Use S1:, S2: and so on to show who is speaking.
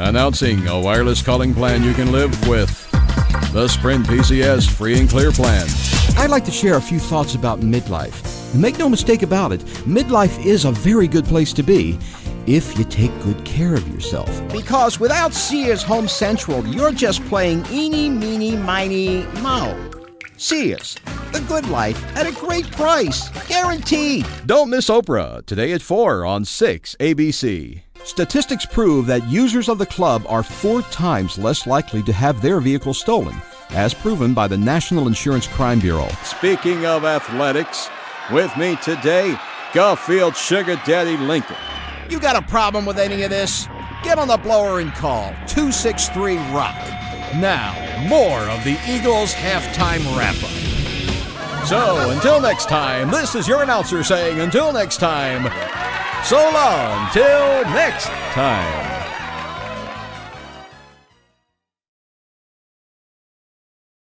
S1: Announcing a wireless calling plan you can live with. The Sprint PCS Free and Clear plan.
S2: I'd like to share a few thoughts about midlife. Make no mistake about it, midlife is a very good place to be if you take good care of yourself. Because without Sears Home Central, you're just playing eeny, meeny, miny, moe. Sears, the good life at a great price, guaranteed.
S1: Don't miss Oprah, today at 4 on 6 ABC.
S2: Statistics prove that users of the club are 4 times less likely to have their vehicle stolen, as proven by the National Insurance Crime Bureau.
S1: Speaking of athletics, with me today, Garfield Sugar Daddy Lincoln.
S2: You got a problem with any of this? Get on the blower and call 263-ROCK.
S1: Now, more of the Eagles halftime wrap-up. So, until next time, this is your announcer saying until next time, so long till next time.